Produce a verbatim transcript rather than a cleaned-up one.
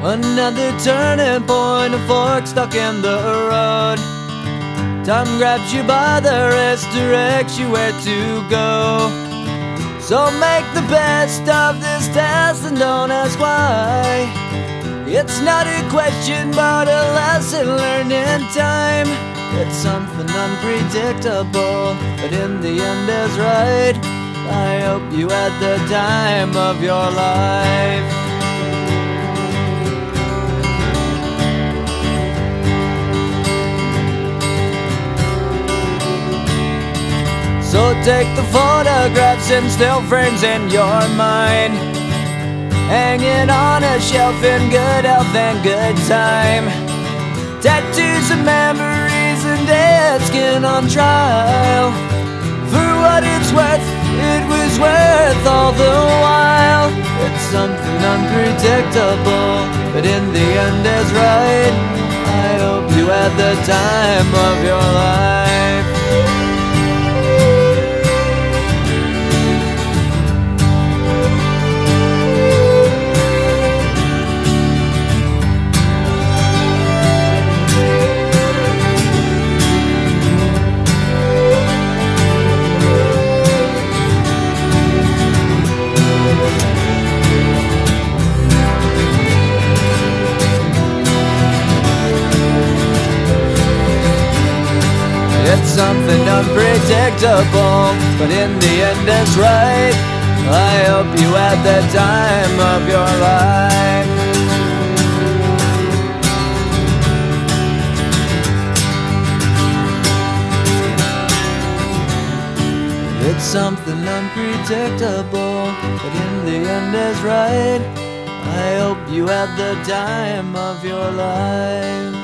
Another turning point, a fork stuck in the road. Time grabs you by the wrist, directs you where to go. So make the best of this test and don't ask why. It's not a question but a lesson learned in time. It's something unpredictable, but in the end is right. I hope you had the time of your life. So take the photographs and still frames in your mind, hanging on a shelf in good health and good time. Tattoos of memories and dead skin on trial. For what it's worth, it was worth all the while. It's something unpredictable, but in the end is right. I hope you had the time of your life. It's something unpredictable, but in the end it's right. I hope you had the time of your life. It's something unpredictable, but in the end is right. I hope you had the time of your life.